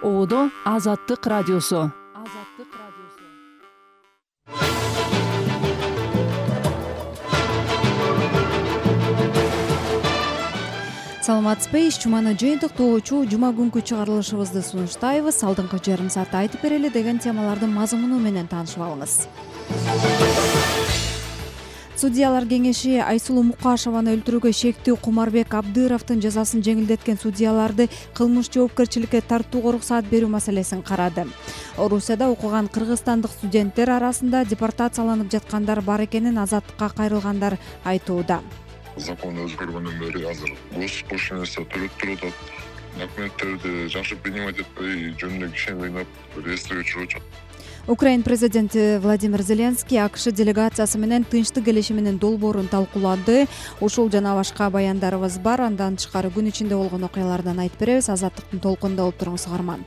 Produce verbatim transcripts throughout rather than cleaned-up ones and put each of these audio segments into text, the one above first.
Оодо Азаттык радиосу. Азаттык радиосу. Саламатсызбы, иш жуманы жыйынтыктоочу жума күнкү чыгарылышыбызды сунуштайбыз. Алдыңкы жарым саатта айтып берели деген темалардын мазмуну менен таанышып алыңыз. Судьялар кеңеши Айсулуу Мукашеваны өлтүрүүгө шектүү Кумарбек Абдыровдун жазасын жеңилдеткен судьяларды кылмыш жоопкерчиликке тартууга уруксаат берүү маселесин карады. Орусияда окуган кыргызстандык студенттер арасында депортацияланып жаткандар бар экенин Азаттыкка кайрылгандар айтууда. Закон өзгөргөндөн бери азыр госпошлинасын төлөп туруп атат. Документтерди жакшы принимать этпей, жөнүндө кишени ыйнап, реестрге түшүрүп атат. Украин президенти Владимир Зеленский АКШ делегациясы менен тынчтык келишиминин долбоорун талкуулады. Ушул жана башка баяндарыбыз бар. Андан тышкары күн ичинде болгон окуялардан айтып беребиз. Азаттыктын толкунунда болуп туруңуз, каарман.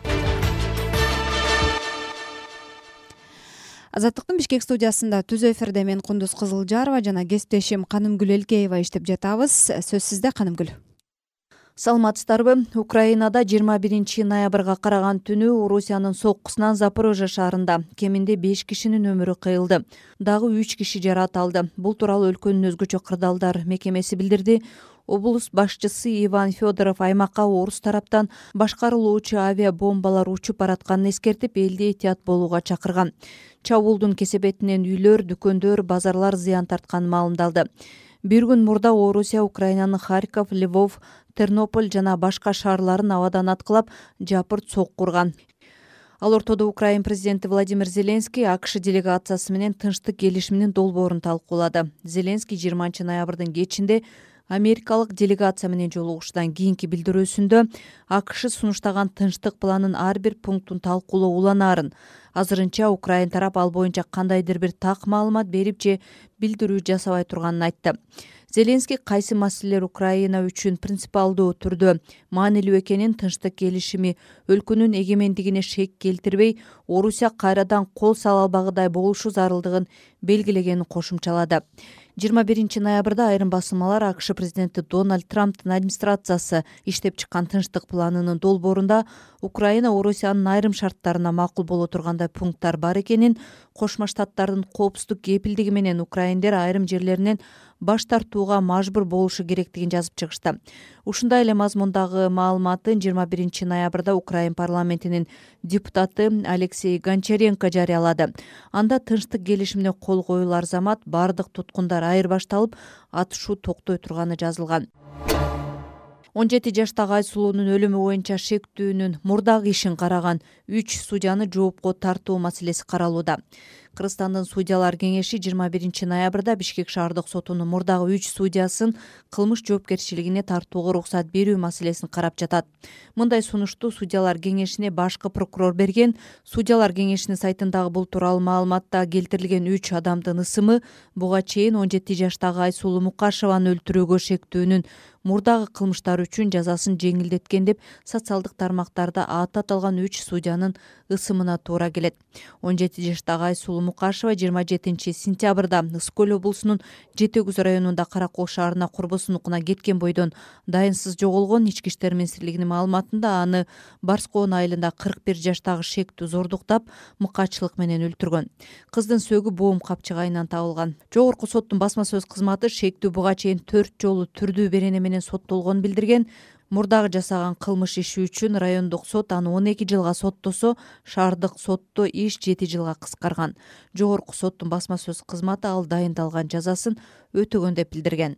Азаттыктын Бишкек студиясында түзөө эфирде мен Кундуз Кызылжарова жана кесиптешим Канымгүл Элкеева иштеп жатабыз. Сөз сизде, Канымгүл. Саламатсыздарбы? Украинада жыйырма биринчи ноябрга караган түнү Орусиянын соккусунан Запорожье шаарында кеминде беш кишинин өмүрү кыйылды. Дагы үч киши жаракат алды. Бул тууралуу өлкөнүн өзгөчө кырдаалдар мекемеси билдирди. Облус башчысы Иван Федоров аймакка орус тараптан башкарылуучу авиабомбалар учуп баратканын эскертип, элди этият болууга чакырган. Чабуулдун кесепетинен үйлөр, дүкөндөр, базарлар зыян тартканы маалымдалды. Бир күн мурда Орусия Украинанын Харьков, Львов, Тернополь жана башка шаарларын абадан аткылап, жапырт сокку урган. Ал ортодо Украин президенти Владимир Зеленский АКШ делегациясы менен тынчтык келишиминин долбоорун талкуулады. Зеленский жыйырманчы ноябрдын кечинде америкалык делегация менен жолугушуудан кийинки билдирүүсүндө АКШ сунуштаган тынчтык планын ар бир пунктун талкуулоо уланаарын, азырынча Украин тарап ал боюнча кандайдыр бир так маалымат берип же билдирүү жасабай турганын айтты. Зеленский кайсы маселелер Украина үчүн принципиалдуу түрдө маанилүү экенин, тынчтык келишими өлкөнүн эгемендигине шек келтирбей, Орусия кайрадан кол сала албагыдай болушу зарылдыгын белгилегенин кошумчалады. жыйырма биринчи ноябрда айрым басылмалар АКШ президенти Дональд Трамптын администрациясы иштеп чыккан тынчтык планынын долбоорунда Украина Орусиянын айрым шарттарына макул боло тургандай пункттар бар экенин, Кошмо Штаттардын коопсуздук кепилдиги менен украиндер айрым жерлеринен баш тартууга мажбур болушу керектигин жазып чыгышты. Ушундай эле мазмундагы маалыматын жыйырма биринчи ноябрда Украин парламентинин депутаты Алексей Гончаренко жарыялады. Анда тынчтык келишимине кол коюлар замат бардык туткундар айырбашталып, атышуу токтой турганы жазылган. он жети жаштагы Айсулуунун өлүмү боюнча шектүүнүн мурдагы ишин караган үч судьяны жоопко тартуу маселеси каралууда. Кыргызстандын судьялар кеңеши жыйырма биринчи ноябрда Бишкек шаардык сотунун мурдагы үч судьясын кылмыш жоопкерчилигине тартууга уруксат берүү маселесин карап жатат. Мындай сунушту судьялар кеңешине башкы прокурор берген. Судьялар кеңешинин сайтындагы бул тууралуу маалыматта келтирилген үч адамдын ысымы буга чейин он жети жаштагы Айсулуу Мукашеваны өлтүрүүгө шектүүнүн мурдагы кылмыштары үчүн жазасын жеңилдеткен деп социалдык тармактарда аты аталган үч судьянын ысымына туура келет. он жети жаштагы Айсулуу Мукашева жыйырма жетинчи сентябрда Ысык көл облусунун Жети Күз районунда Каракол шаарына курбусунукуна кеткен бойдон дайынсыз жоголгон. Ички иштер министрлигинин маалыматында аны Барскоон айылында кырк бир жаштагы шектүү зордуктап, мыкаачылык менен өлтүргөн. Кыздын сөөгү боом капчыгайынан табылган. Жогорку соттун басма сөз кызматы шектүү буга чейин төрт жолу түрдүү берене менен соттолгонун билдирген. Мурдагы жасаган кылмыш иши үчүн райондук сот аны он эки жылга соттосо, шаардык сотто иш жети жылга кыскарган. Жогорку соттун басма сөз кызматы ал дайындалган жазасын өтөгөн деп билдирген.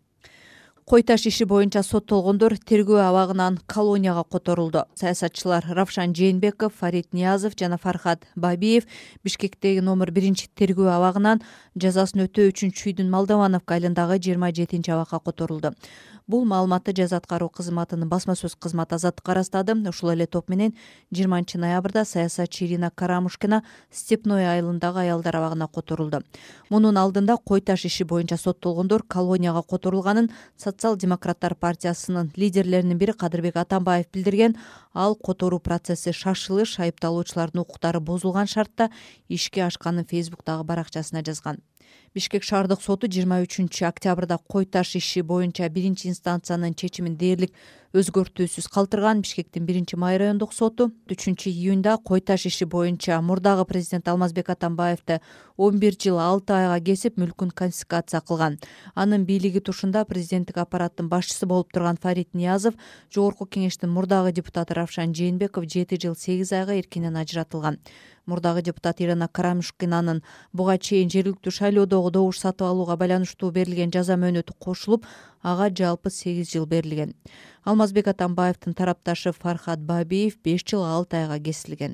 Кой таш иши боюнча соттолгондор тергөө абагынан колонияга которулду. Саясатчылар Равшан Жээнбеков, Фарид Ниязов жана Фархат Бабиев Бишкектеги номер биринчи тергөө абагынан жазасын өтөө үчүн Чүйдүн Молдовановка айылындагы жыйырма жетинчи абакка которулду. Бул маалыматты жаза аткаруу кызматынын басма сөз кызматы Азаттыкка ырастады. Ушул эле топ менен жыйырманчы ноябрда саясатчы Ирина Карамушкина Степной айылындагы аялдар абагына которулду. Мунун алдында кой таш иши боюнча соттолгондор колонияга которулганын Социал-демократтар партиясынын лидерлеринин бири Кадырбек Атамбаев билдирген. Ал которуу процесси шашылыш, айыпталуучулардын укуктары бузулган шартта ишке ашканын Фейсбуктагы баракчасына жазган. Бишкек шаардык соту жыйырма үчүнчү октябрда кой таш иши боюнча биринчи инстанциянын чечимин дээрлик өзгөртүүсүз калтырган. Бишкектин биринчи май райондук соту үчүнчү июнда кой таш иши боюнча мурдагы президент Алмазбек Атамбаевди он бир жыл алты айга кесип мүлкүн конфискация кылган. Анын бийлиги тушунда президенттик аппараттын башчысы болуп турган Фарид Ниязов, жогорку кеңештин мурдагы депутаты Равшан Жээнбеков жети жыл сегиз айга эркинен ажыратылган. Мурдагы депутат Ирина Карамушкинанын буга чейин жергиликтүү шайлоодогу добуш сатып алууга байланыштуу берилген жаза мөөнөтү кошулуп, ага жалпы сегиз жыл берилген. Алмазбек Атамбаевдин тарапташы Фархат Бабиев беш жыл алты айга кесилген.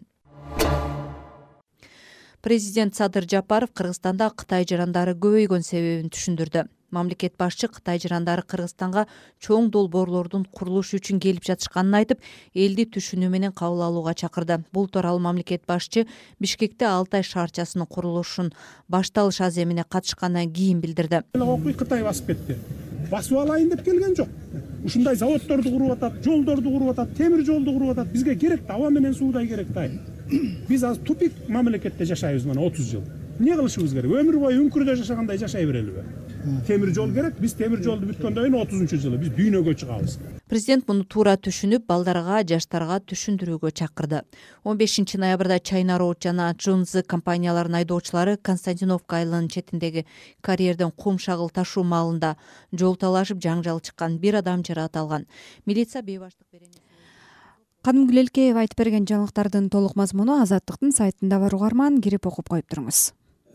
Президент Садыр Жапаров Кыргызстанда Кытай жарандары көбөйгөн себебин түшүндүрдү. Мамлекет башчы Кытай жарандары Кыргызстанга чоң долбоорлордун курулушу үчүн келип жатышканын айтып, элди түшүнүү менен кабыл алууга чакырды. Бул тууралуу мамлекет башчы Бишкекте Алтай шаарчасынын курулушун башталыш аземине катышкандан кийин билдирди. Окуй Кытай басып кетти. Басып алайын деп келген жок. Ушундай заводдорду куруп атат, жолдорду куруп атат, темир жолду куруп атат. Бизге керек да, аба менен суудай керек да. Биз азыр тупик мамлекетте жашайбыз мына отуз жыл. Эмне кылышыбыз керек? Өмүр бою үңкүрдө жашагандай жашай берелиби? Темир жол керек. Биз темир жолду бүткөндөн кийин отузунчу жылы биз дүйнөгө чыгабыз. Президент муну туура түшүнүп, балдарга, жаштарга түшүндүрүүгө чакырды. он бешинчи ноябрда China Road жана Junzi компанияларынын айдоочулары Константиновка айылынын четиндеги карьерден кум шагыл ташуу маалында жол талашып жаңжал чыккан, бир адам жаракат алган. Милиция бейбаштык берени. Кадымгүл Элкеев айтып берген жаңылыктардын толук мазмуну Азаттыктын сайтында бар, угарман, кирип окуп коюп туруңуз.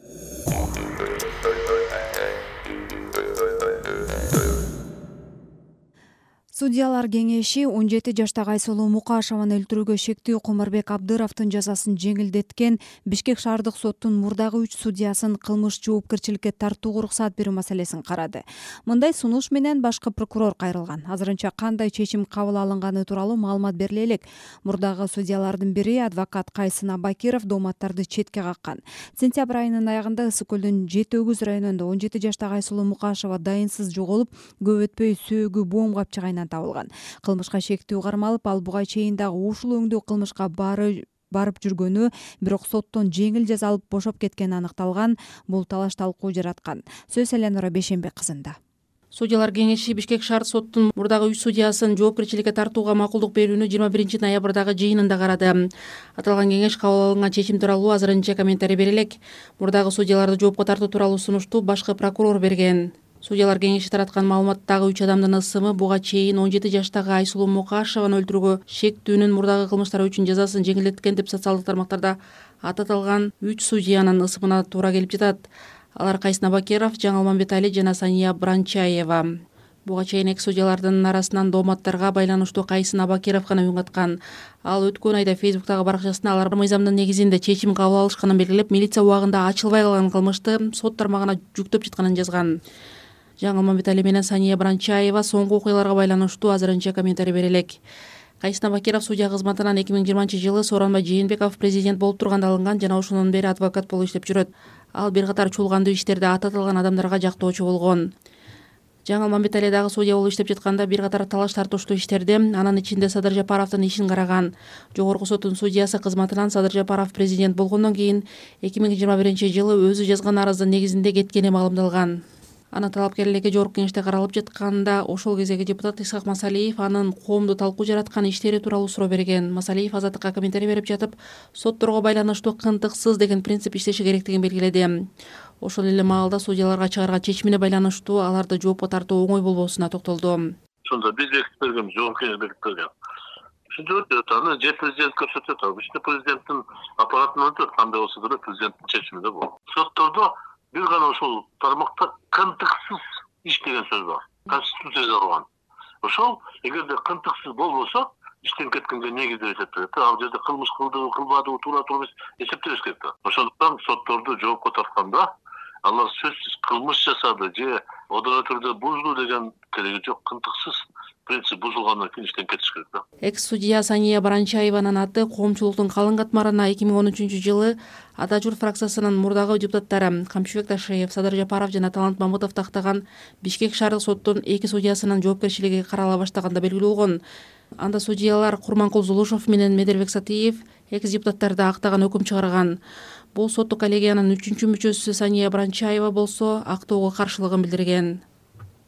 Судьялар кеңеши он жети жаштагы Айсулуу Мукашеваны өлтүрүүгө шектүү Кумарбек Абдыровдун жазасын жеңилдеткен Бишкек шаардык соттун мурдагы үч судьясын кылмыш жоопкерчиликке тартууга уруксат берүү маселесин карады. Мындай сунуш менен башкы прокурор кайрылган. Азырынча кандай чечим кабыл алынганы тууралуу маалымат бериле элек. Мурдагы судьялардын бири адвокат Кайсын Абакиров дооматтарды четке каккан. Сентябрь айынын аягында Ысык көлдүн Жети Өгүз районунда он жети жаштагы Айсулуу Мукашева дайынсыз жоголуп, көп өтпөй сөөгү боом капчыгайынан табылган. Кылмышка шектүү кармалып, ал буга чейин дагы ушул өңдүү кылмышка бары барып жүргөнү, бирок соттон жеңил жаза алып бошоп кеткени аныкталган. Бул талаш талкуу жараткан. Сөз Эленора Бешенбек кызында. Судьялар кеңеши Бишкек шаар соттун мурдагы үч судьясын жоопкерчиликке тартууга макулдук берүүнү жыйырма биринчи ноябрдагы жыйынында карады. Аталган кеңеш кабыл алынган чечим тууралуу азырынча комментарий берелек. Мурдагы судьяларды жоопко тартуу тууралуу сунушту башкы прокурор берген. Судьялар кеңеши тараткан маалыматтагы үч адамдын ысымы буга чейин он жети жаштагы Айсулуу Мукашеваны өлтүрүүгө шектүүнүн мурдагы кылмыштары үчүн жазасын жеңилдеткен деп социалдык тармактарда аталган үч судьянын ысымына туура келип жатат. Алар Кайсын Абакиров, Жаңыл Мамбетали жана Сания Бранчаева. Буга чейин эки судьялардын арасынан дооматтарга байланыштуу Кайсын Абакиров гана үн каткан. Ал өткөн айда Фейсбуктагы баракчасына алар мыйзамдын негизинде чечим кабыл алышканын белгилеп, милиция убагында ачылбай калган кылмышты сот тармагына жүктөп жатканын жазган. Жаңыл Мамбетали менен Сания Бранчаева соңку окуяларга байланыштуу азырынча комментарий берелек. Кайсын Абакиров судья кызматынан эки миң жыйырманчы жылы Сооронбай Жээнбеков президент болуп турганда алынган жана ошондон бери адвокат болуп иштеп жүрөт. Ал бир катар чуулгандуу иштерде ататылган адамдарга жактоочу болгон. Жаңыл Мамбетали дагы судья болуп иштеп жатканда бир катар талаш тартыштуу иштерде, анын ичинде Садыр Жапаровдун ишин караган. Жогорку соттун судьясы кызматынан Садыр Жапаров президент болгондон кийин эки миң жыйырма биринчи жылы өзү жазган арыздын негизинде кеткени маалымдалган. Анын талапкерлиги жогорку кеңеште каралып жатканда ошол кездеги депутат Исхак Масалиев анын коомду талкуу жараткан иштери тууралуу суроо берген. Масалиев Азаттыкка комментарий берип жатып, сотторго байланыштуу кынтыксыз деген принцип иштеши керектигин белгиледи. Ошол эле маалда судьяларга чыгарган чечимине байланыштуу аларды жоопко тартуу оңой болбоосуна токтолду. Сонда биз бекитип берген, жогорку кеңеш бекитип берген. Ушинтип өтөт, аны же президент көрсөтөт, иште президенттин аппаратынан өтөт, кандай болсо да президенттин чечимиде болот. Соттордо бир гана ошол тармакта кынтыксыз иш деген сөз бар. Конституцияда жазылган. Ошол эгерде кынтыксыз болбосо, иштен кеткенге негиздеп эсептелет. Ал жерде кылмыш кылдыбы, кылбадыбы, туура туура эмес эсептебеш керек да. Ошондуктан сотторду жоопко тартканда алар сөзсүз кылмыш жасады же одон өтүрдө бузду деген кереги жок. Кынтыксыз принцип бузулгандан кийин иштен кетиш керек да. Экс судья Сания Бранчаеванын аты коомчулуктун калың катмарына эки миң он үчүнчү жылы Ата журт фракциясынын мурдагы депутаттары Камчыбек Ташиев, Садыр Жапаров жана Талант Мамытов тактаган Бишкек шаардык соттун эки судьясынын жоопкерчилиги карала баштаганда белгилүү болгон. Анда судьялар Курманкул Зулушев менен Медербек Сатиев экс депутаттарды актаган өкүм чыгарган. Бул соттук коллегиянын үчүнчү мүчөсү Сания Бранчаева болсо актоого каршылыгын билдирген.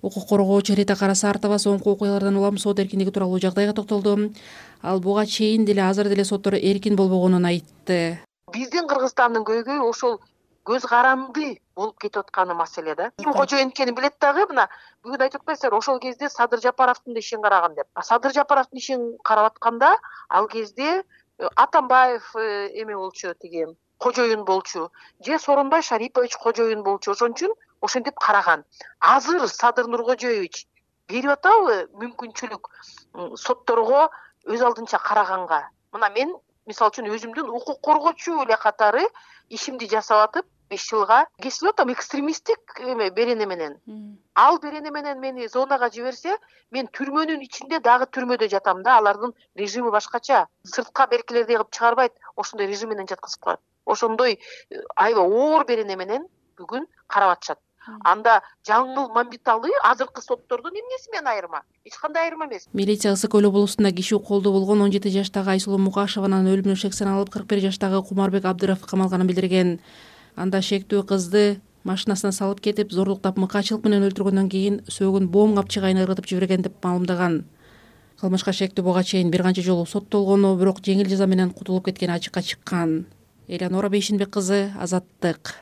укук коргоочу Рита Карасартова соңку окуялардан улам сот эркиндиги тууралуу жагдайга токтолду. Ал буга чейин деле азыр деле соттор эркин болбогонун айтты. Биздин Кыргызстандын көйгөйү ошол көз каранды болуп кетип атканы маселе да. Ким кожоюн экенин билет дагы, мына бүгүн айтып атпайсыздарбы, ошол кезде Садыр Жапаровдун да ишин караган деп. Садыр Жапаровдун ишин карап атканда ал кезде Атамбаев эме болчу, тиги кожоюн болчу, же Сооронбай Шарипович кожоюн болчу. Ошон үчүн ошентип караган. Азыр Садыр Нуркожоевич берип атабы мүмкүнчүлүк сотторго өз алдынча караганга? Мына мен мисалы үчүн өзүмдүн укук коргоочу эле катары ишимди жасап атып беш жылга кесип атам экстремисттик эме берене менен. Ал берене менен мени зонага жиберсе, мен түрмөнүн ичинде дагы түрмөдө жатам да, алардын режими башкача. Сыртка беркилердей кылып чыгарбайт, ошондой режим менен жаткызып коет. Ошондой аябай оор берене менен бүгүн карап атышат. Анда Жаңыл Мамбеталы азыркы соттордун эмнеси менен айырма? Эч кандай айырма эмес. Милиция Ысык-Көл облусунда киши колдо болгон он жети жаштагы Айсулуу Мукашеванын өлүмүнө шек саналып, кырк бир жаштагы Кумарбек Абдыров камалганын билдирген. Анда шектүү кызды машинасына салып кетип, зорлуктап мыкаачылык менен өлтүргөндөн кийин сөөгүн боом капчыгайын ыргытып жиберген деп маалымдаган. Кылмышка шектүү буга чейин бир канча жолу соттолгону, бирок жеңил жаза менен кутулуп кеткени ачыкка чыккан. Элеонора Бейшинбек кызы, Азаттык.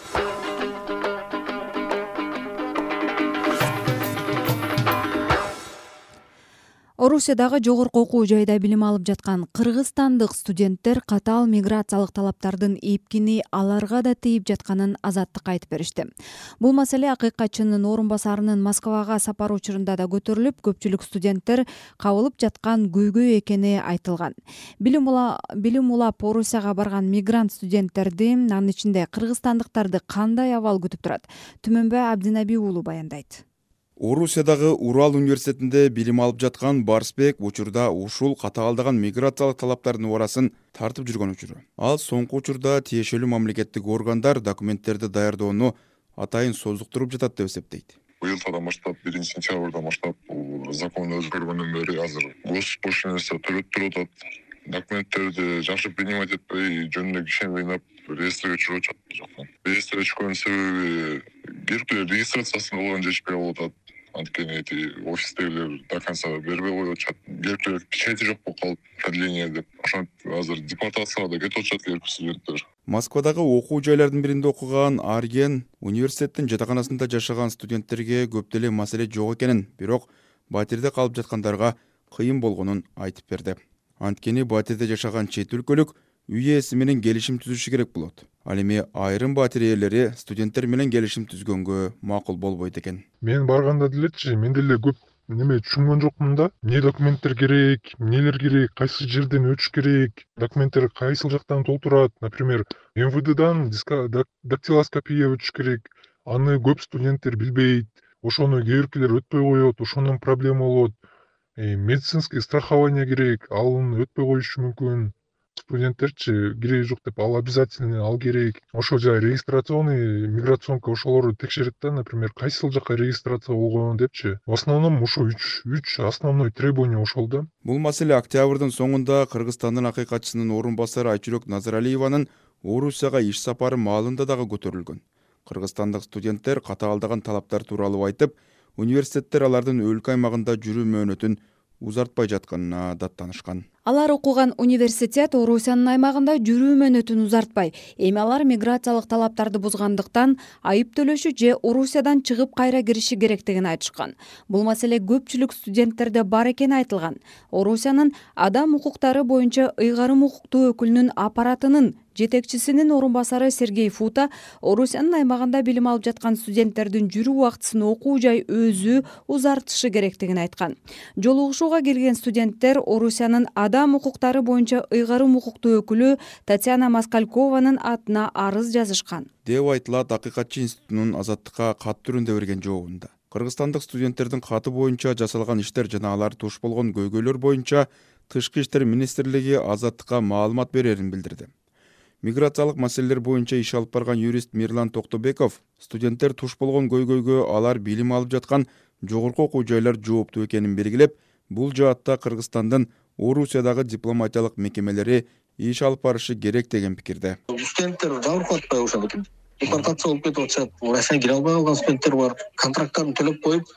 Орусиядагы жогорку окуу жайда билим алып жаткан кыргызстандык студенттер катаал миграциялык талаптардын эпкини аларга да тийип жатканын Азаттыкка айтып беришти. Бул маселе акыйкатчынын орун басарынын Москвага сапар учурунда да көтөрүлүп, көпчүлүк студенттер кабылып жаткан көйгөй экени айтылган. Билим билим улап Орусияга барган мигрант студенттерди, анын ичинде кыргызстандыктарды кандай абал күтүп турат? Түмөнбай Абдинаби уулу баяндайт. Орусиядагы Урал университетинде билим алып жаткан Барсбек учурда ушул катаалдаган миграциялык талаптардын урасын тартып жүргөн учуру. Ал соңку учурда тиешелүү мамлекеттик органдар документтерди даярдоону атайын создуктуруп жатат деп эсептейт. Быйылдан баштап, биринчи сентябрдан баштап закон өзгөргөндөн бери азыр госпошлинасын төлөп туруп атат. Документтерди жакшы принимать этпей, жөнүндө кишени ыйнап, реестрге чыгып атат жактан. Реестрге чыккан себеби бир регистрациясын болгон жетишпей болуп атат. Анткени эти офистегилер до конца бербей коюп атышат. Бир печати жок болуп калып, продление деп. Ошентип азыр депортацияга да кетип атышат эркек студенттер. Москвадагы окуу жайлардын биринде окуган Арген университеттин жатаканасында жашаган студенттерге көп деле маселе жок экенин, бирок батирде калып жаткандарга кыйын болгонун айтып берди. Анткени батирде жашаган чет өлкөлүк үй ээси менен келишим түзүшү керек болот. Ал эми айрым батир ээлери студенттер менен келишим түзгөнгө макул болбойт экен. Мен барганда делечи, мен деле көп неме түшүнгөн жокмун да. Эмне документтер керек, эмнелер керек, кайсы жерден өтүш керек, документтер кайсыл жактан толтурат. Например, эм вэ дэдан дактилоскопия өтүш керек. Аны көп студенттер билбейт. Ошону кээ биркилер өтпөй коет, ошондон проблема болот. Медицинский страхование керек, ал өтпөй коюшу мүмкүн. Студенттерчи кереги жок деп, ал обязательно ал керек. Ошол жай регистрационный миграционка ошолорду текшерет да, например, кайсыл жакка регистрация болгон депчи. В основном ошо үч үч основной требование ошол да. Бул маселе октябрдын соңунда Кыргызстандын акыйкатчысынын орун басары Айчүрөк Назаралиеванын Орусияга иш сапары маалында дагы көтөрүлгөн. Кыргызстандык студенттер катаалдаган талаптар тууралуу айтып, университеттер алардын өлкө аймагында жүрүү мөөнөтүн узартпай жатканына даттанышкан. Алар окуган университет Орусиянын аймагында жүрүү мөөнөтүн узартпай, эми алар миграциялык талаптарды бузгандыктан айып төлөшү же Орусиядан чыгып кайра кириши керектигин айтышкан. Бул маселе көпчүлүк студенттерде бар экени айтылган. Орусиянын адам укуктары боюнча ыйгарым укуктуу өкүлүнүн аппаратынын жетекчисинин орун басары Сергей Фута Орусиянын аймагында билим алып жаткан студенттердин жүрүү убактысын окуу жай өзү узартышы керектигин айткан. Жолугушууга келген студенттер Орусиянын адам укуктары боюнча ыйгарым укуктуу өкүлү Татьяна Москалькованын атына арыз жазышкан деп айтылат Акыйкатчы институтунун Азаттыкка кат түрүндө берген жообунда. Кыргызстандык студенттердин каты боюнча жасалган иштер жана алар туш болгон көйгөйлөр боюнча Тышкы иштер министрлиги Азаттыкка маалымат берерин билдирди. Миграциялык маселелер боюнча иш алып барган юрист Мирлан Токтобеков студенттер туш болгон көйгөйгө алар билим алып жаткан жогорку окуу жайлар жооптуу экенин белгилеп, бул жаатта Кыргызстандын Орусиядагы дипломатиялык мекемелери иш алып барышы керек деген пикирде. Студенттер жабыркап атпайбы ошол депортация болуп кетип атышат. Россияга кире албай калган студенттер бар. Контракттарын төлөп коюп,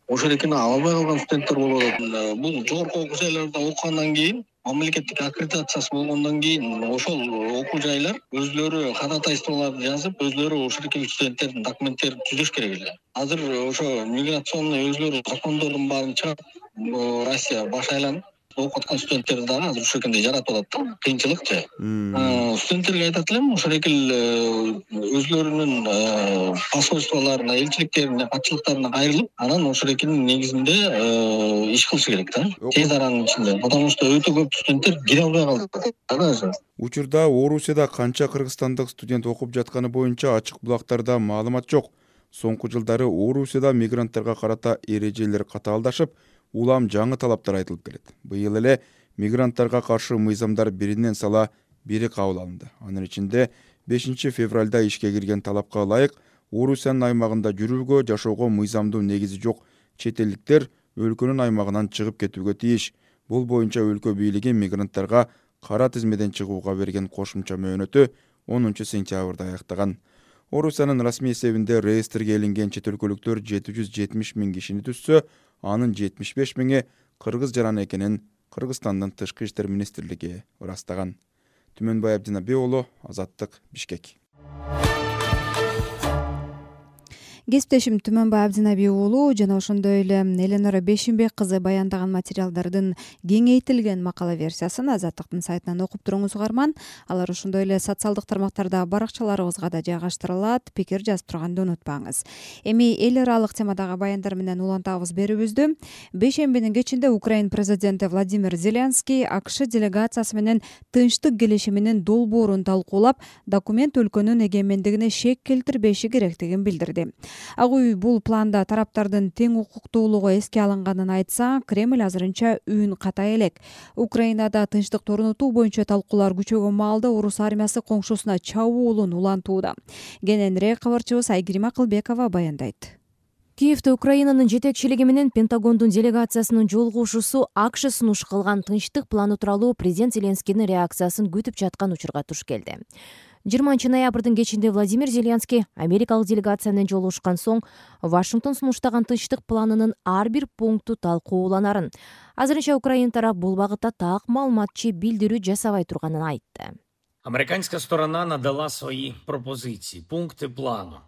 ошол экени ала албай калган студенттер болуп атат. Бул жогорку окуу жайларда окугандан кийин, мамлекеттик аккредитациясы болгондон кийин ошол окуу жайлар өзлөрү ходатайстволорду жазып, өзлөрү ушул студенттердин документтерин түзөш керек эле. Азыр ошо миграционный өзлөрү закондордун баарын чыгарып, Россия баш айланып окуп аткан студенттерди дагы азыр ушул экенде жаратып атат да. Кыйынчылыкчы. Студенттерге айтат элем, ошол экил өзлөрүнүн посольстволоруна, элчиликтерине, катчылыктарына кайрылып, анан ошол экинин негизинде иш кылышы керек да. Тез аранын ичинде. Потому что өтө көп студенттер кире албай калды. Учурда Орусияда канча кыргызстандык студент окуп жатканы боюнча ачык булактарда маалымат жок. Соңку жылдары Орусияда мигранттарга карата эрежелер катаалдашып, улам жаңы талаптар айтылып келет. Быйыл эле мигранттарга каршы мыйзамдар биринен сала бири кабыл алынды. Анын ичинде бешинчи февралда ишке кирген талапка ылайык Орусиянын аймагында жүрүүгө, жашоого мыйзамдуу негизи жок чет элдиктер өлкөнүн аймагынан чыгып кетүүгө тийиш. Бул боюнча өлкө бийлиги мигранттарга кара тизмеден чыгууга берген кошумча мөөнөтү онунчу сентябрда аяктаган. Орусиянын расмий эсебинде реестрге илинген чет өлкөлүктөр жети жүз жетимиш миң кишини түзсө, анын жетимиш беш миңи кыргыз жараны экенин Кыргызстандын тышкы иштер министрлиги ырастаган. Түмөнбай Абдинабек уулу, Азаттык, Бишкек. Кесиптешим Түмөнбай Абдинабек уулу жана ошондой эле Эленора Бешимбек кызы баяндаган материалдардын кеңейтилген макала версиясын Азаттыктын сайтынан окуп туруңуз угарман. Алар ошондой эле социалдык тармактарда баракчаларыбызга да жайгаштырылат. Пикир жазып турганды унутпаңыз. Эми эл аралык темадагы баяндар менен улантабыз берүүбүздү. Бейшембинин кечинде Украин президенти Владимир Зеленский АКШ делегациясы менен тынчтык келишиминин долбоорун талкуулап, документ өлкөнүн эгемендигине шек келтирбеши керектигин билдирди. Ак үй бул планда тараптардын тең укуктуулугу эске алынганын айтса, Кремль азырынча үн катай элек. Украинада тынчтыкты орнотуу боюнча талкуулар күчөгөн маалда орус армиясы коңшусуна чабуулун улантууда. Кененирээк кабарчыбыз Айгерим Акылбекова баяндайт. Киевде Украинанын жетекчилиги менен Пентагондун делегациясынын жолугушуусу АКШ сунуш кылган тынчтык планы тууралуу президент Зеленскийдин реакциясын күтүп жаткан учурга туш келди. жыйырманчы ноябрдын кечинде Владимир Зеленский америкалык делегация менен жолугушкан соң Вашингтон сунуштаган тынчтык планынын ар бир пункту талкууланарын, азырынча Украина тарап бул багытта так маалыматчы билдирүү жасабай турганын айтты. Американская сторона надала свои пропозиции, пункты плана.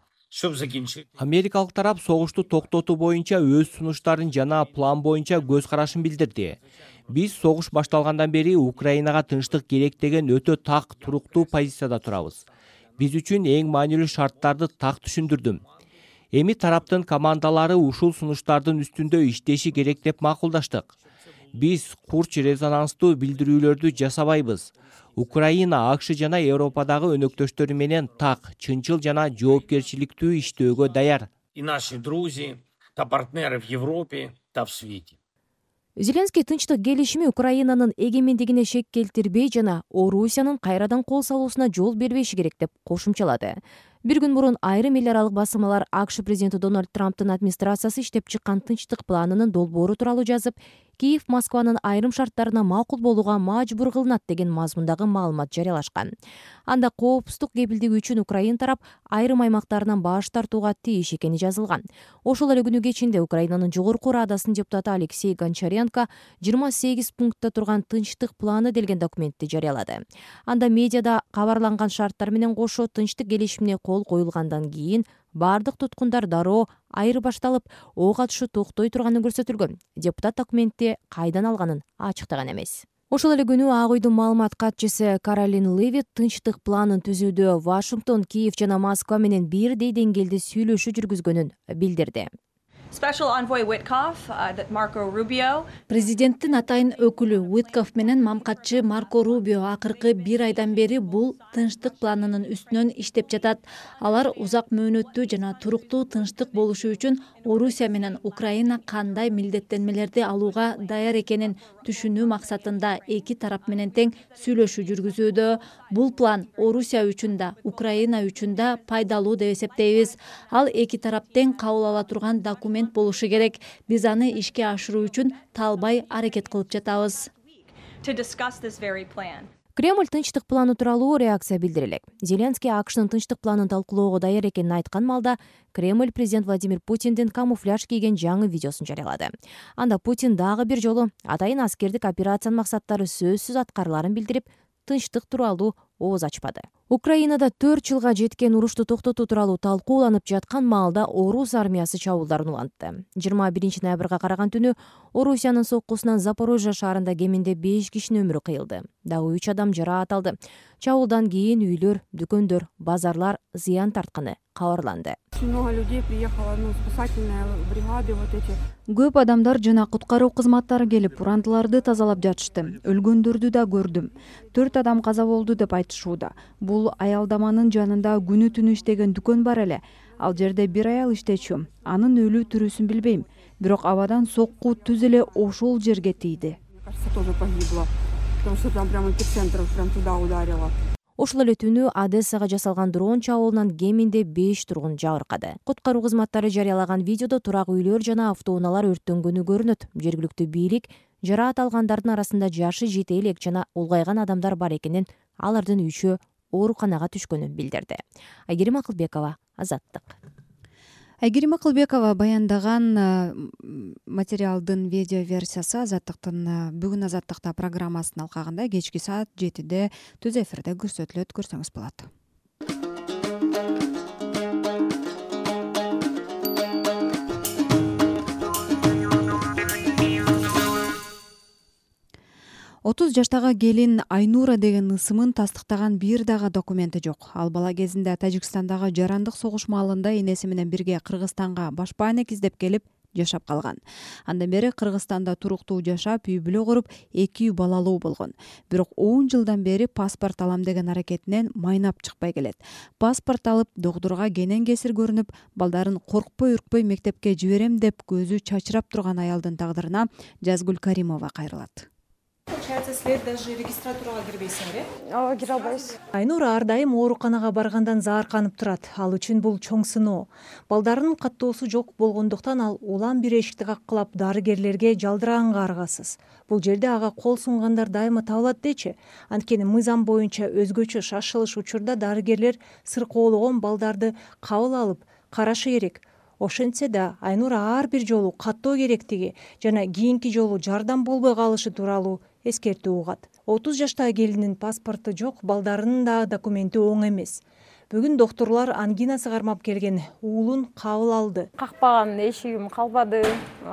Америкалык тарап согушту токтотуу боюнча өз сунуштарын жана план боюнча көз карашын билдирди. Биз согуш башталгандан бери Украинага тынчтык керек деген өтө так туруктуу позицияда турабыз. Биз үчүн эң маанилүү шарттарды так түшүндүрдүм. Эми тараптын командалары ушул сунуштардын үстүндө иштеши керек деп макулдаштык. Биз курч резонанстуу билдирүүлөрдү жасабайбыз. Украина, АКШ жана Европадагы өнөктөштөрү менен так, чынчыл жана жоопкерчиликтүү иштөөгө даяр. И наши друзья, та партнеры в Европе, та в свете. Зеленский тынчтык келишими Украинанын эгемендигине шек келтирбей жана Орусиянын кайрадан кол салуусуна жол бербеши керек деп кошумчалады. Бир күн мурун айрым эл аралык басылмалар АКШ президенти Дональд Трамптын администрациясы иштеп чыккан тынчтык планынын долбоору тууралуу жазып, Киев Москванын айрым шарттарына макул болууга мажбур кылынат деген мазмундагы маалымат жарыялашкан. Анда коопсуздук кепилдиги үчүн Украина тарап айрым аймактарынан баш тартууга тийиш экени жазылган. Ошол эле күнү кечинде Украинанын жогорку радасынын депутаты Алексей Гончаренко жыйырма сегиз пунктта турган тынчтык планы делген документти жарыялады. Анда медиада кабарланган шарттар менен кошо тынчтык келишимине кол коюлгандан кийин бардык туткундар дароо айырбашталып, ок атышы токтой турганы көрсөтүлгөн. Депутат документти кайдан алганын ачыктаган эмес. Ошол эле күнү Ак үйдүн маалымат катчысы Каролин Левит тынчтык планын түзүүдө Вашингтон, Киев жана Москва менен бирдей деңгээлде сүйлөшүү жүргүзгөнүн билдирди. Президенттин атайын өкүлү Уиткоф менен мамкатчы Марко Рубио акыркы бир айдан бери бул тынчтык планынын үстүнөн иштеп жатат. Алар узак мөөнөттүү жана туруктуу тынчтык болушу үчүн Орусия менен Украина кандай милдеттенмелерди алууга даяр экенин түшүнүү максатында эки тарап менен тең сүйлөшүү жүргүзүүдө. Бул план Орусия үчүн да, Украина үчүн да пайдалуу деп эсептейбиз. Ал эки тарап тең кабыл ала турган документ болушу керек. Биз аны ишке ашыруу үчүн талбай аракет кылып жатабыз. Кремль тынчтык планы тууралуу реакция билдире элек. Зеленский АКШнын тынчтык планын талкуулоого даяр экенин айткан малда Кремль президент Владимир Путиндин камуфляж кийген жаңы видеосун жарыялады. Анда Путин дагы бир жолу атайын аскердик операциянын максаттары сөзсүз аткарыларын билдирип, тынчтык тууралуу ооз ачпады. Украинада төрт жылга жеткен урушту токтотуу тууралуу талкууланып жаткан маалда орус армиясы чабуулдарын улантты. жыйырма биринчи ноябрга караган түнү Орусиянын соккусунан Запорожье шаарында кеминде беш кишинин өмүрү кыйылды. Дагы үч адам жараат алды. Чабуулдан кийин үйлөр, дүкөндөр, базарлар зыян тартканы кабарланды. Много людей приехало, ну, спасательные бригады, вот эти. Көп адамдар жана куткаруу кызматтары келип, урандыларды тазалап жатышты. Өлгөндөрдү да көрдүм. Төрт адам каза болду деп айтышууда. Бул аялдаманын жанында күнү түнү иштеген дүкөн бар эле. Ал жерде бир аял иштечү. Анын өлүү тирүүсүн билбейм. Бирок абадан сокку түз эле ошол жерге тийди. Кажется, тоже погибла, потому что там прямо эпицентр прям туда ударило. Ошол эле түнү Одессага жасалган дрон чабуулунан кеминде беш тургун жабыркады. Куткаруу кызматтары жарыялаган видеодо турак үйлөр жана автоунаалар өрттөнгөнү көрүнөт. Жергиликтүү бийлик жараат алгандардын арасында жашы жете элек жана улгайган адамдар бар экенин, алардын үчөө ооруканага түшкөнүн билдирди. Айгерим Акылбекова, Азаттык. Айгерим Акылбекова баяндаган материалдын видео версиясы Азаттыктын бүгүн Азаттыкта программасынын алкагында кечки саат жетиде түз эфирде көрсөтүлөт, көрсөңүз болот. отуз жаштагы келин Айнура деген ысымын тастыктаган бир дагы документи жок. Ал бала кезинде Тажикстандагы жарандык согуш маалында энеси менен бирге Кыргызстанга башпаанек издеп келип жашап калган. Андан бери Кыргызстанда туруктуу жашап, үй бүлө куруп, эки үй балалуу болгон. Бирок он жылдан бери паспорт алам деген аракетинен майнап чыкпай келет. Паспорт алып, доктурга кенен кесир көрүнүп, балдарын коркпой үркпөй мектепке жиберем деп көзү чачырап турган аялдын тагдырына Жазгүл Каримова кайрылат. Получается, силер даже регистратурага кирбейсиңер, э? Ооба, кире албайбыз. Айнура ар дайым ооруканага баргандан заарканып турат. Ал үчүн бул чоң сыноо. Балдарынын каттоосу жок болгондуктан ал улам бир эшикти каккылап дарыгерлерге жалдыраганга аргасыз. Бул жерде ага кол сунгандар дайыма табылат дечи. Анткени мыйзам боюнча өзгөчө шашылыш учурда дарыгерлер сыркоологон балдарды кабыл алып карашы керек. Ошентсе да Айнура ар бир жолу каттоо керектиги жана кийинки жолу жардам болбой калышы тууралуу эскертүү угат. отуз жаштагы келиндин паспорту жок, балдарынын да документи оң эмес. Бүгүн доктурлар ангинасы кармап келген уулун кабыл алды. Какпаган эшигим калбады.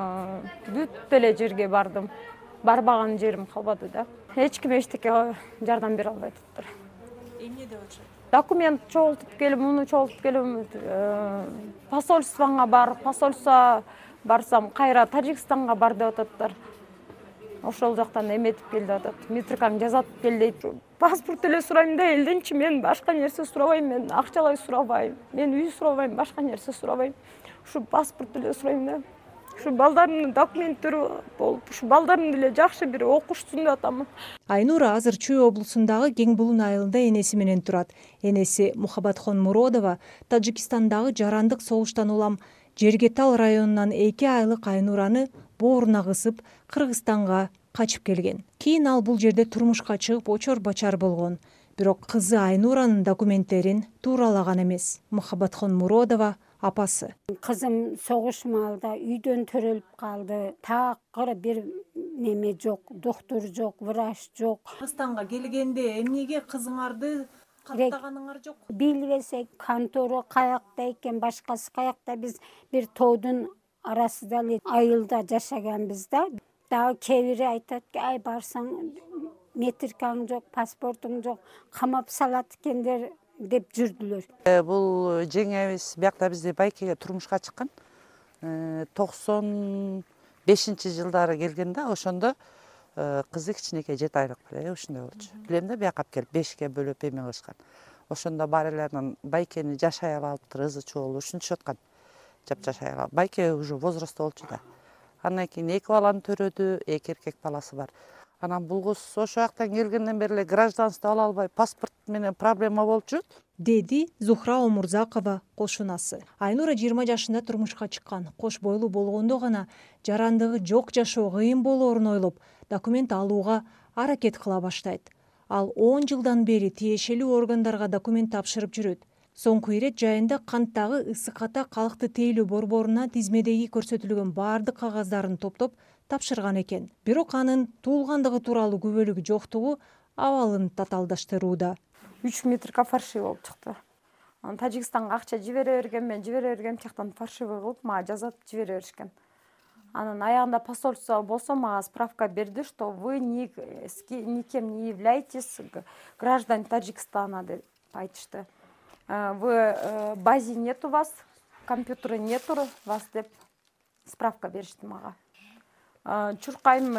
Бүт эле жерге бардым. Барбаган жерим калбады да. Эч ким эчтеке жардам бере албай атыптыр. Эмне деп атышат? Документ чогултуп келип, муну чогултуп келип, посольствоға бар, посольство барсам, кайра Тажикстанга бар деп ататтар. Ошол жактан эметип келди атат. Митркам жазатып кел дейт. Паспорт эле сурайм да, элденчи мен башка нерсе сурабайм, мен акчалай сурабайм, мен үй сурабайм, башка нерсе сурабайм. Ушу паспорт эле сурайм да. Ушу балдарымдын документтери болуп, ушу балдарым деле жакшы бир окушсун деп атам. Айнура азыр Чүй облусундагы Кең Булун айылында энеси менен турат. Энеси Мухаббатхон Муродова Тажикстандагы жарандык согуштан улам Жергетал районунан эки айлык Айнураны бооруна кысып Кыргызстанга качып келген. Кийин ал бул жерде турмушка чыгып очор бачар болгон. Бирок кызы Айнуранын документтерин тууралаган эмес. Мухаббатхон Муродова апасы. Кызым согуш маалда үйдөн төрөлүп калды. Такыр бир неме жок, доктор жок, врач жок. Кыргызстанга келгенде эмнеге кызыңарды каттаганыңар жок? Билбесек, контору каякта экен, башкасы каякта, биз бир тоодун арасында эле айылда жашаганбыз да. Дагы кээ бири айтат, ай барсаң метркаң жок, паспортуң жок, камап салат экендер деп жүрдүлөр. Бул жеңебиз биякта бизде байкеге турмушка чыккан. токсон бешинчи жылдары келген да, ошондо кызы кичинекей жети айлык эле ушундай болчу. Билем да, бияка алып келип бешикке бөлөп эме кылышкан. Ошондо бар эле байкени жашай алыптыр, ызы чоолу ушинтишип аткан. Жап жашай алып. Байке уже возрастта болчу да. Андан кийин эки баланы төрөдү, эки эркек баласы бар. Анан бул кыз ошол жактан келгенден бери эле гражданство ала албай, паспорт менен проблема болчу, деди Зухра Омурзакова кошунасы. Айнура жыйырма жашында турмушка чыккан. Кош бойлуу болгондо гана жарандыгы жок жашоо кыйын болоорун ойлоп, документ алууга аракет кыла баштайт. Ал он жылдан бери тиешелүү органдарга документ тапшырып жүрөт. Соңку ирет жайында канттагы ысык ата калкты тейлөө борборуна тизмедеги көрсөтүлгөн баардык кагаздарын топтоп тапшырган экен. Бирок анын туулгандыгы тууралуу күбөлүгү жоктугу абалын татаалдаштырууда. үч метрге фальшивый болуп чыкты. Анан Тажикстанга акча жибере берген, мен жибере бергем, тияктан фальшивый кылып мага жазатып жибере беришкен. Анан аягында посольство болсо мага справка берди, что вы никем не являетесь граждан Таджикстана деп айтышты. В базе нет у вас, компьютера нету вас деп справка беришти мага. Чуркайм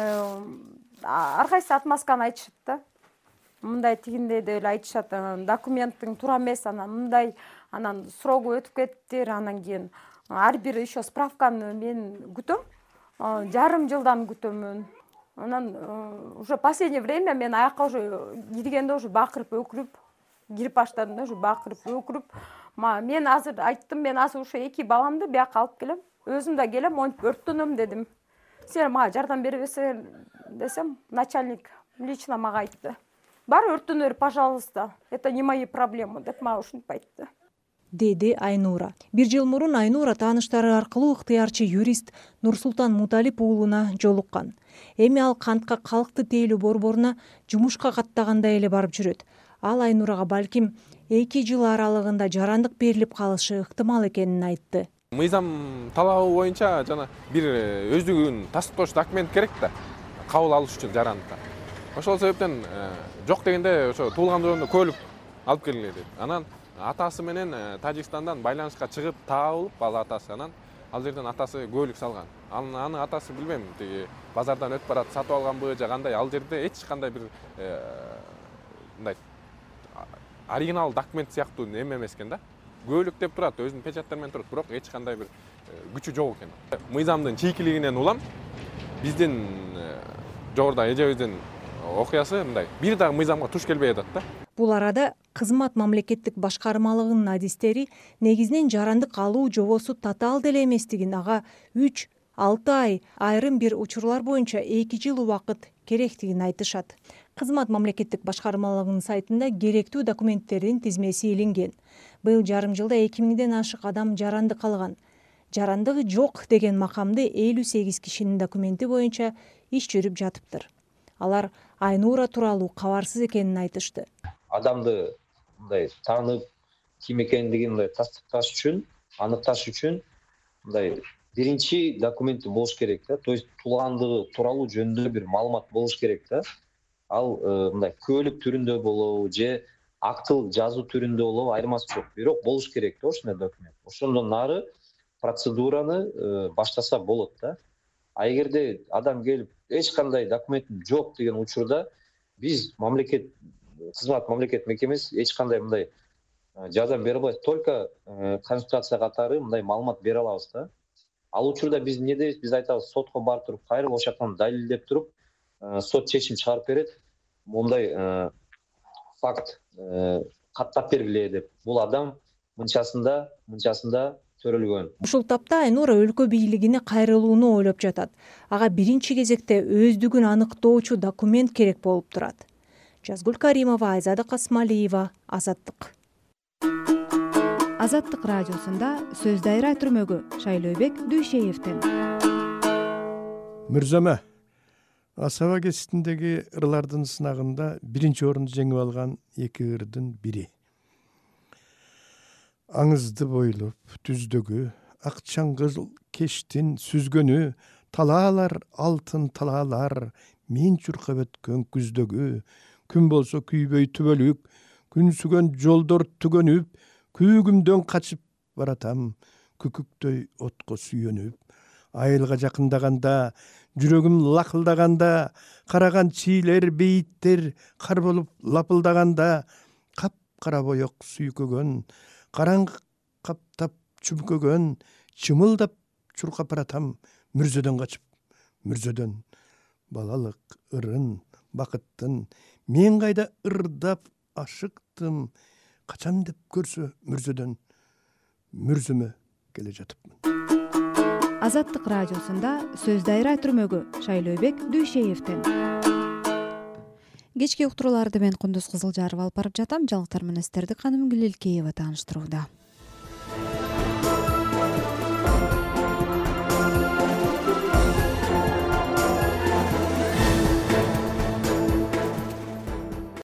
ар кайсы отмазканы айтышат да. Мындай тигиндей деп эле айтышат, документтин туура эмес, анан мындай, анан срогу өтүп кеттир, анан кийин ар бир еще справканы мен күтөм. Жарым жылдан күтөмүн. Анан уже последнее время мен аякка уже киргенде уже бакырып өкүрүп, кирип баштадым да, уже бакырып өкүрүп. Мен азыр айттым, мен азыр ушу эки баламды бияка алып келем. Өзүм да келем, монтип өрттөнөм дедим. Сен мага жардам бере берсең десем, начальник лично мага айтты. Бар өрттөнө бер, пожалуйста. Это не мои проблемы деп мага ушинтип айтты. Деди Айнура. Бир жыл мурун Айнура тааныштары аркылуу ыктыярчы юрист Нурсултан Муталип уулуна жолуккан. Эми ал кантка калкты тейлөө борборуна жумушка каттагандай эле барып жүрөт. Ал Айнурага балким эки жыл аралыгында жарандык берилип калышы ыктымал экенин айтты. Мыйзам талабы боюнча жана бир өздүгүн тастыктоочу документ керек да, кабыл алыш үчүн жарандыкка. Ошол себептен жок дегенде ошо туулган жөнүндө көлүк алып келгиле деп. Анан атасы менен Тажикстандан байланышка чыгып табылып, ал атасы анан ал жерден атасы көлүк салган. Анын атасы билбейм, тиги базардан өтүп барат, сатып алганбы же кандай, ал жерде эч кандай бир мындай оригинал документ сыяктуу эме эмес экен да. Көлүк деп турат, өзүнүн печаттары менен турат, бирок эч кандай бир күчү жок экен. Мыйзамдын чийкилигинен улам биздин жогоруда эжебиздин окуясы мындай бир дагы мыйзамга туш келбей атат да. Бул арада кызмат мамлекеттик башкармалыгынын адистери негизинен жарандык алуу жобосу татаал деле эместигин, ага үч алты ай, айрым бир учурлар боюнча эки жыл убакыт керектигин айтышат. Кызмат мамлекеттик башкармалыгынын сайтында керектүү документтердин тизмеси илинген. Быйыл жарым жылда эки миңден ашык адам жарандык алган. Жарандыгы жок деген макамды элүү сегиз кишинин документи боюнча иш жүрүп жатыптыр. Алар Айнура тууралуу кабарсыз экенин айтышты. Адамды мындай таанып, ким экендигин мындай тастыкташ үчүн, аныкташ үчүн мындай биринчи документи болуш керек да. То есть туулгандыгы тууралуу жөнүндө бир маалымат болуш керек да. Ал мындай көлүк түрүндө болобу же актыл жазуу түрүндө болобу айырмасы жок. Бирок болуш керек да ошондой документ. Ошондон нары процедураны баштаса болот да. А эгерде адам келип эч кандай документим жок деген учурда биз мамлекет кызмат мамлекет мекемеси эч кандай мындай жардам бере албайт. Только консультация катары мындай маалымат бере алабыз да. Ал учурда биз эмне дейбиз? Биз айтабыз, сотко барып туруп, кайрылып ошол жактан далилдеп туруп, сот чечим чыгарып берет. Мындай факт каттап бергиле деп. Бул адам мынчасында, мынчасында төрөлгөн. Ушул тапта Айнура өлкө бийлигине кайрылууну ойлоп жатат. Ага биринчи кезекте өздүгүн аныктоочу документ керек болуп турат. Жазгүл Каримова, Айзада Касмалиева, Азаттык. Азаттык радиосунда сөз дайра түрмөгү Шайлообек Дүйшеевден. Мырзама, Асаба кеситиндеги ырлардын сынагында биринчи орунду жеңип алган эки ырдын бири. Аңызды бойлоп түздөгү, акчаң кызыл кештин сүзгөнү, талаалар алтын талаалар, мен чуркап өткөн күздөгү, күн болсо күйбөй түбөлүк, күнсүгөн жолдор түгөнүп, күйгүмдөн качып баратам, күкүктөй отко сүйөнүп. Айылга жакындаганда, жүрөгүм лакылдаганда, караган чийлер, бейиттер кар болуп лапылдаганда, кап-кара боек сүйкөгөн, караңгы каптап чүмкөгөн, чымылдап чуркап баратам, мүрзөдөн качып, мүрзөдөн. Балалык ырын, бакыттын, мен кайда ырдап ашыктым, качам деп көрсө мүрзөдөн, мүрзөмө келе жатыпмын. Азаттык радиосунда сөз дайра түрмөгү Шайлообек Дүйшеевден. Кечки уктурууларды мен Кундуз Кызылжарова алып барып жатам. Жаңылыктар менен сиздерди Каным Гүлелкеева тааныштырууда.